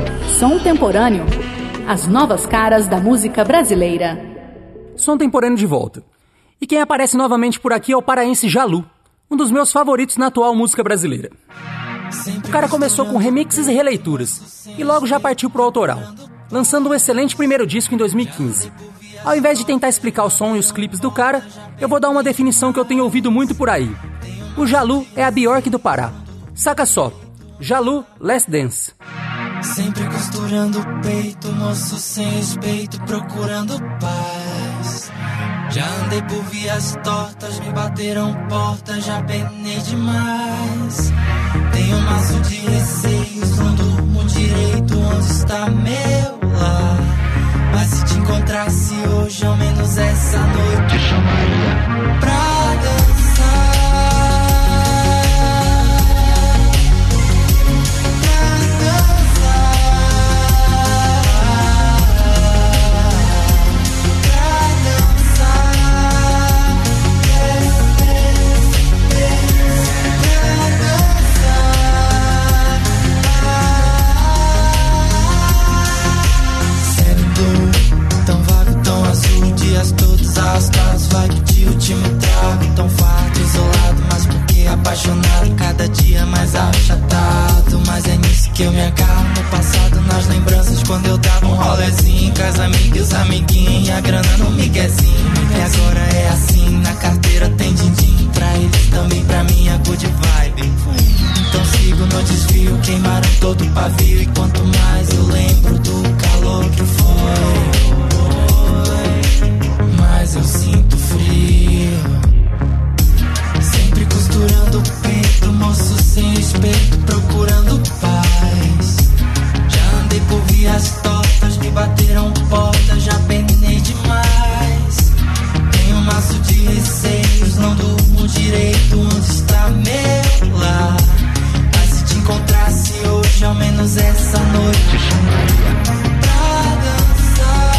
Som Temporâneo. As novas caras da música brasileira. Som Temporâneo de volta. E quem aparece novamente por aqui é o paraense Jalu, um dos meus favoritos na atual música brasileira. O cara começou com remixes e releituras, e logo já partiu pro autoral, lançando um excelente primeiro disco em 2015. Ao invés de tentar explicar o som e os clipes do cara, eu vou dar uma definição que eu tenho ouvido muito por aí. O Jalu é a Bjork do Pará. Saca só, Jalu Last Dance. Sempre costurando o peito, moço sem respeito, procurando paz. Já andei por vias tortas, me bateram portas, já penei demais. Tenho um maço de receios, não durmo direito, onde está meu lar? Mas se te encontrasse hoje, ao menos essa noite eu chamaria pra dançar. Vai pedir o último trago, tão farto, isolado, mas porque apaixonado, cada dia mais achatado. Mas é nisso que eu me agarro, no passado, nas lembranças, quando eu dava um rolezinho com as amigas, amiguinhos, a grana no miguezinho. E agora é assim, na carteira tem din-din, pra eles também, pra mim é good vibe. Então sigo no desvio, queimaram todo o pavio, e quanto mais eu lembro do calor que foi, mas eu sinto frio. Sempre costurando o peito, moço sem respeito, procurando paz. Já andei por vias tortas, me bateram portas, já penei demais. Tenho um maço de receios, não durmo direito, onde está meu lar? Mas se te encontrasse hoje, ao menos essa noite eu chamaria pra dançar.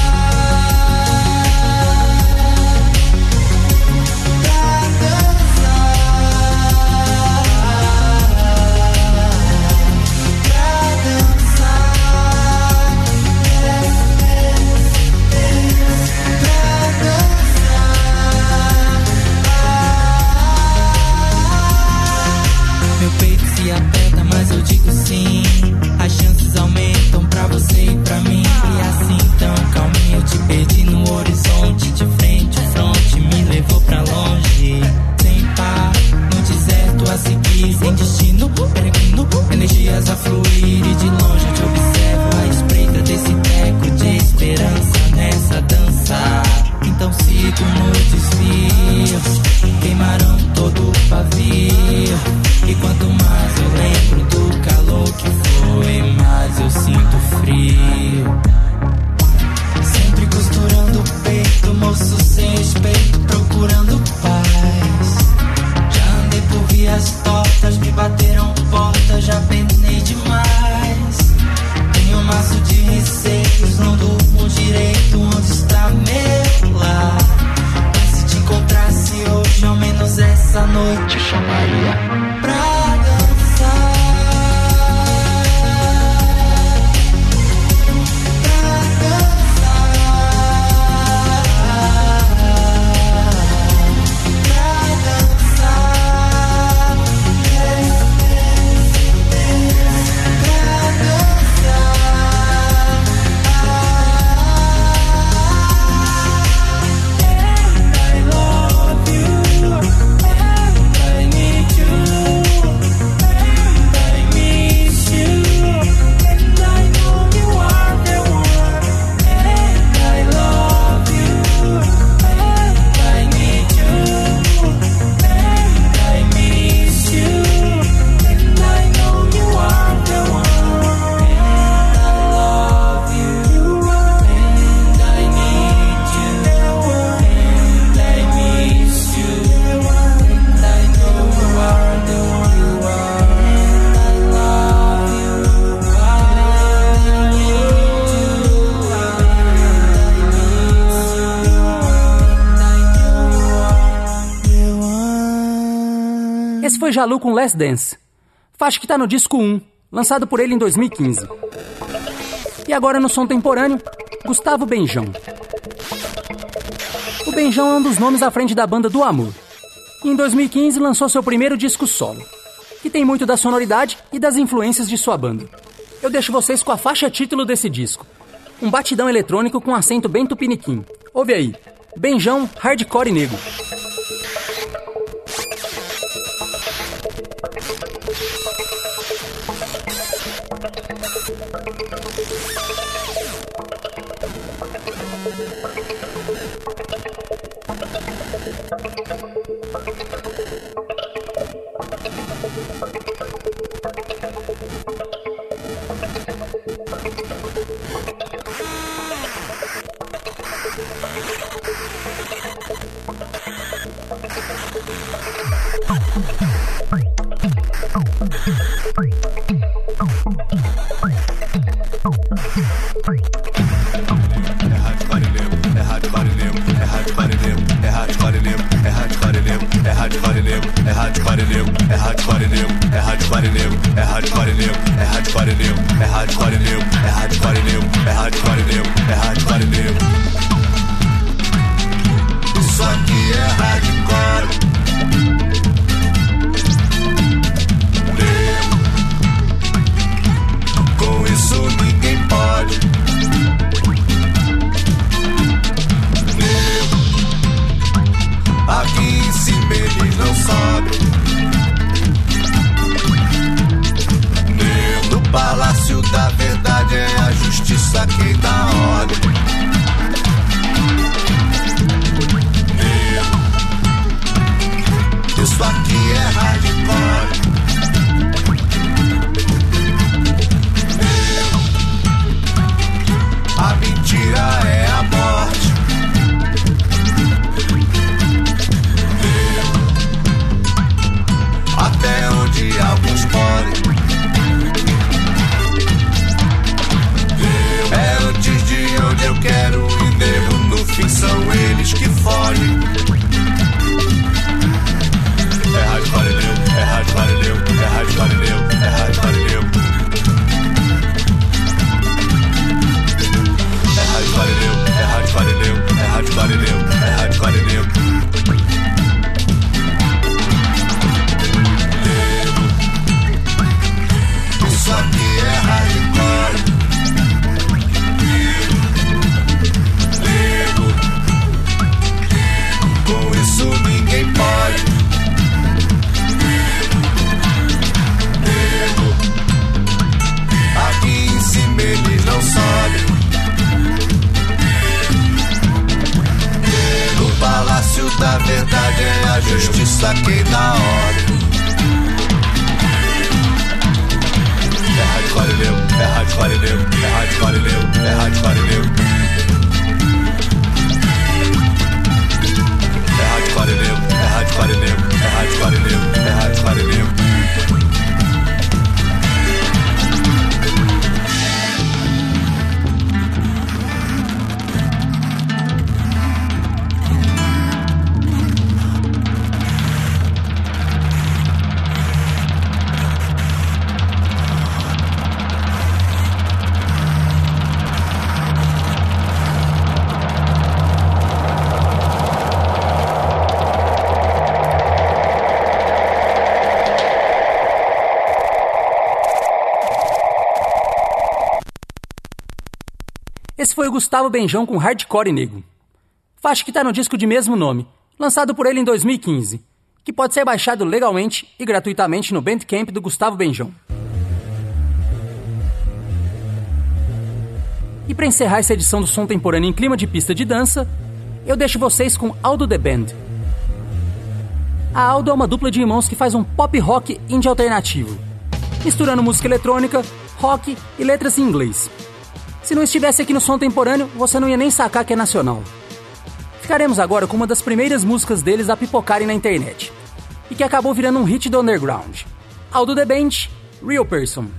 Mas eu digo sim, as chances aumentam pra você e pra mim. E assim tão calminho eu te perdi no horizonte, de frente o fronte me levou pra longe. Sem par, no deserto a seguir, sem destino, peregrino, energias a fluir. E de longe eu te observo à espreita desse teco de esperança nessa dança. Então sigo no desvio, queimaram todo o pavio. E quanto mais eu lembro do calor que foi, mais eu sinto frio. Sempre costurando o peito, moço sem respeito, procurando paz. Já andei por vias tortas, me bateram portas, já penei demais. Tenho um maço de receios, não durmo direito, onde está meu lar? Mas se te encontrasse hoje, ao menos essa noite eu chamaria pra dançar. Esse foi Jalu com Last Dance, faixa que tá no disco 1, lançado por ele em 2015. E agora no som temporâneo, Gustavo Benjão. O Benjão é um dos nomes à frente da banda do Amor. E em 2015 lançou seu primeiro disco solo, que tem muito da sonoridade e das influências de sua banda. Eu deixo vocês com a faixa título desse disco, um batidão eletrônico com acento bem tupiniquim. Ouve aí, Benjão, Hardcore Negro. Isso aqui é hardcore. Com isso ninguém pode. Aqui em cima eles não sobem. No palácio da verdade é a justiça quem dá ordem. Isso aqui é hardcore. A mentira é a morte. Até onde alguns podem. É antes de onde eu quero ir, nego. No fim são eles que fogem. É hardcore new, é hardcore new, é hardcore new, é hardcore new. É hardcore new, é hardcore new, é hardcore new, é hardcore new. Isso aqui é hardcore. Com isso ninguém pode. Aqui em cima eles não sobem. No palácio da verdade é a justiça quem dá ordem. É hardcore new, é hardcore new, é hardcore new, é hardcore new. É hardcore new, é hardcore new, é hardcore new, é hardcore new. Esse foi o Gustavo Benjão com Hardcore Negro. Faixa que tá no disco de mesmo nome, lançado por ele em 2015, que pode ser baixado legalmente e gratuitamente no Bandcamp do Gustavo Benjão. E para encerrar essa edição do Som Temporâneo em clima de pista de dança, eu deixo vocês com Aldo The Band. A Aldo é uma dupla de irmãos que faz um pop rock indie alternativo, misturando música eletrônica, rock e letras em inglês. Se não estivesse aqui no Som Temporâneo, você não ia nem sacar que é nacional. Ficaremos agora com uma das primeiras músicas deles a pipocarem na internet, e que acabou virando um hit do underground. Aldo The Band, Real Person.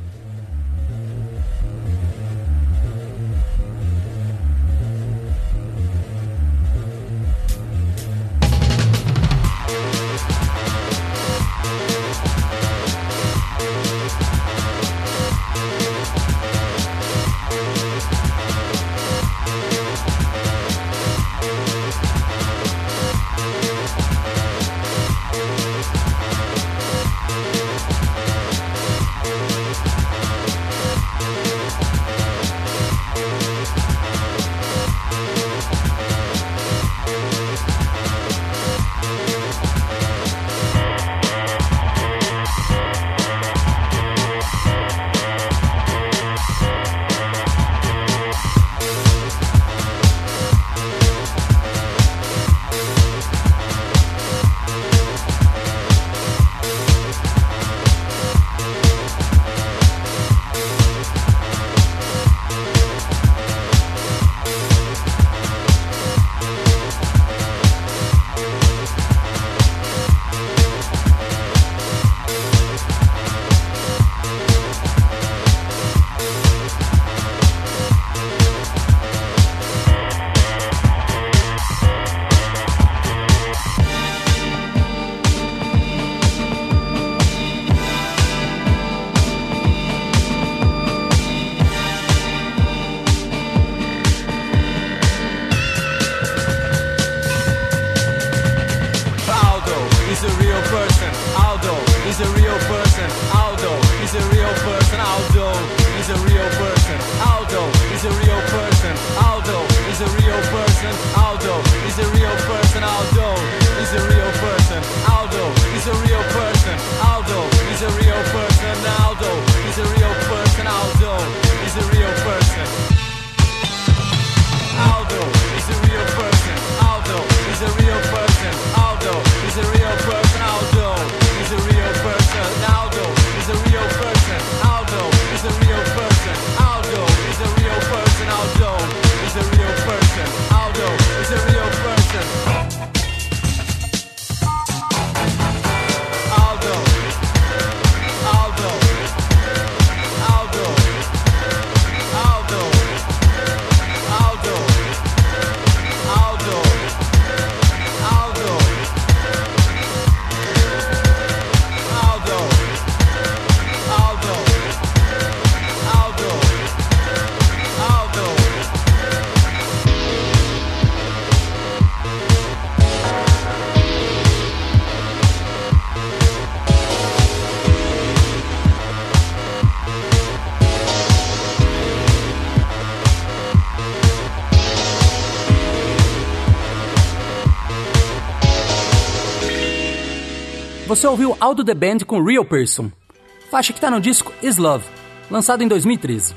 você ouviu Aldo The Band com Real Person, faixa que tá no disco Is Love, lançado em 2013.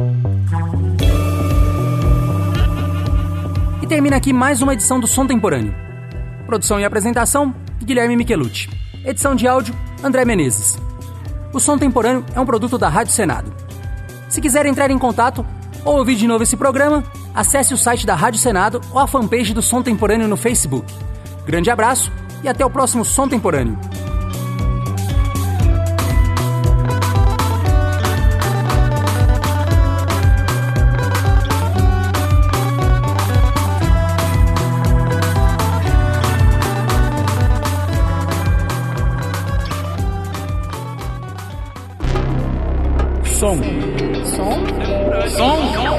E termina aqui mais uma edição do Som Temporâneo. Produção e apresentação, Guilherme Michelucci. Edição de áudio, André Menezes. O Som Temporâneo é um produto da Rádio Senado. Se quiser entrar em contato ou ouvir de novo esse programa, acesse o site da Rádio Senado ou a fanpage do Som Temporâneo no Facebook. Grande abraço e até o próximo Som Temporâneo.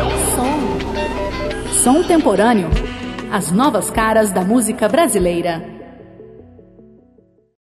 Som Temporâneo. As novas caras da música brasileira.